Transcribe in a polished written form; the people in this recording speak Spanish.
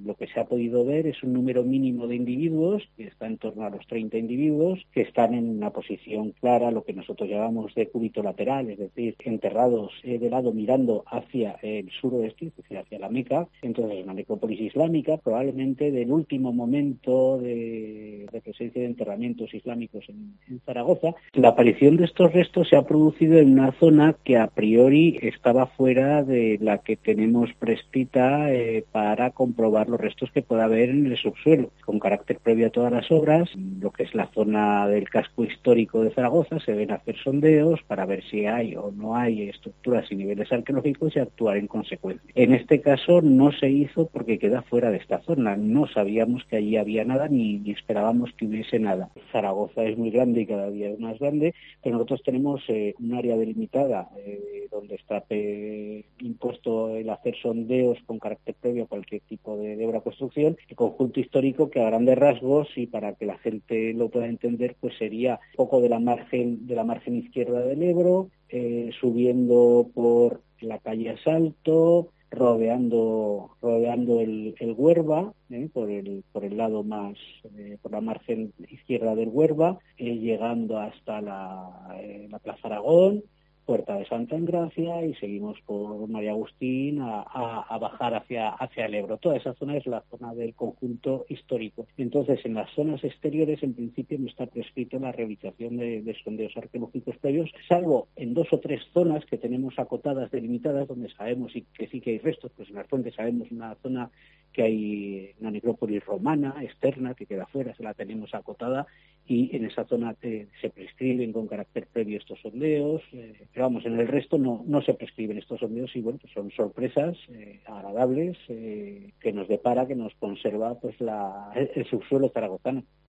lo que se ha podido ver es un número mínimo de individuos, que está en torno a los 30 individuos, que están en una posición clara, lo que nosotros llamamos de cúbito lateral, es decir, enterrados de lado mirando hacia el suroeste, es decir, hacia la Meca. Entonces, una necrópolis islámica, probablemente del último momento de presencia de enterramientos islámicos en Zaragoza. La aparición de estos restos se ha producido en una zona que a priori estaba fuera de la que tenemos prescrita para comprobar los restos que pueda haber en el subsuelo. Con carácter previo a todas las obras, lo que es la zona del casco histórico de Zaragoza, se deben hacer sondeos para ver si hay o no hay estructuras y niveles arqueológicos y actuar en consecuencia. En este caso no se hizo porque queda fuera de esta zona. No sabíamos que allí había nada ni esperábamos que hubiese nada. Zaragoza es muy grande y cada día es más grande, pero nosotros tenemos un área delimitada donde está impuesto el hacer sondeos con carácter previo a cualquier tipo de obra o construcción, el conjunto histórico que a grandes rasgos, y para que la gente lo pueda entender, pues sería un poco de la margen izquierda del Ebro, subiendo por la calle Asalto, rodeando el Huerva, por el lado más, por la margen izquierda del Huerva, llegando hasta la Plaza Aragón, Puerta de Santa Engracia, y seguimos por María Agustín a bajar hacia el Ebro. Toda esa zona es la zona del conjunto histórico. Entonces, en las zonas exteriores, en principio, no está prescrito la realización de sondeos arqueológicos previos, salvo en 2 o 3 zonas que tenemos acotadas, delimitadas, donde sabemos que sí que hay restos. Pues en las fuentes sabemos una zona que hay una necrópolis romana externa que queda fuera, se la tenemos acotada, y en esa zona se prescriben con carácter previo estos sondeos, pero vamos, en el resto no se prescriben estos sondeos, y bueno, pues son sorpresas agradables que nos depara, que nos conserva pues el subsuelo zaragozano.